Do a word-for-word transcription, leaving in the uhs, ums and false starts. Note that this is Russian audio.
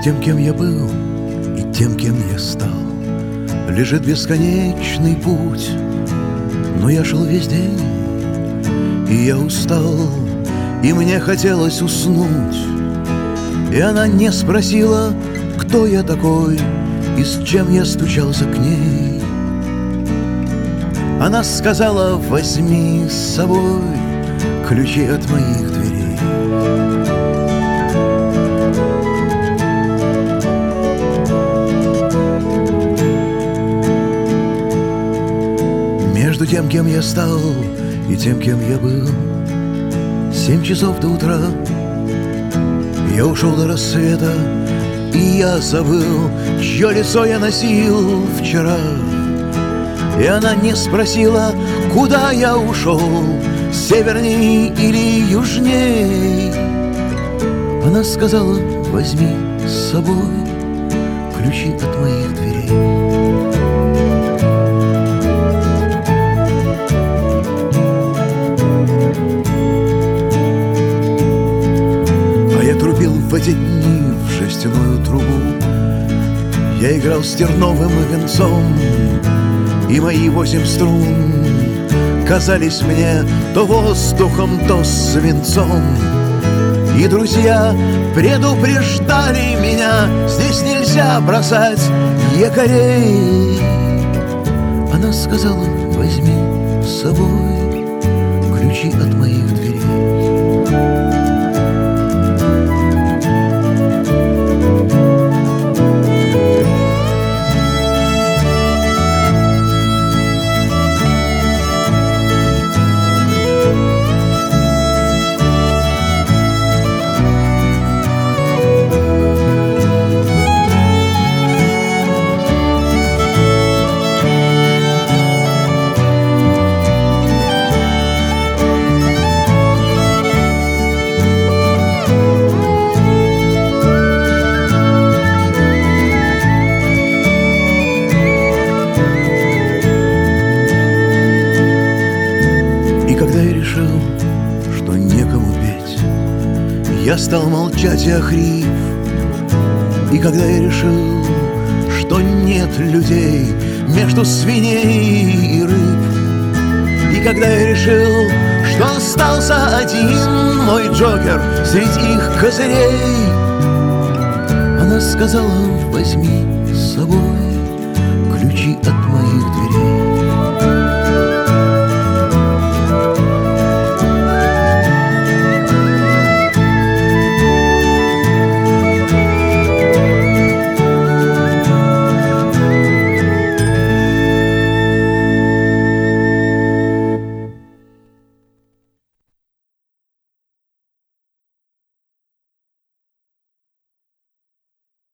тем, кем я был, и тем, кем я стал, лежит бесконечный путь. Но я шел весь день, и я устал, и мне хотелось уснуть. И она не спросила, кто я такой и с чем я стучался к ней. Она сказала: возьми с собой ключи от моих дверей. Между тем, кем я стал, и тем, кем я был, семь часов до утра. Я ушел до рассвета, и я забыл, чье лицо я носил вчера. И она не спросила, куда я ушел, северней или южней. Она сказала: возьми с собой ключи от моих дверей. В эти дни в жестяную трубу я играл с терновым венцом, и мои восемь струн казались мне то воздухом, то свинцом. И друзья предупреждали меня: здесь нельзя бросать якорей. Она сказала: возьми с собой ключи от моих дверей. Когда я решил, что некому петь, я стал молчать и охрип. И когда я решил, что нет людей между свиней и рыб, и когда я решил, что остался один мой джокер среди их козырей, она сказала: возьми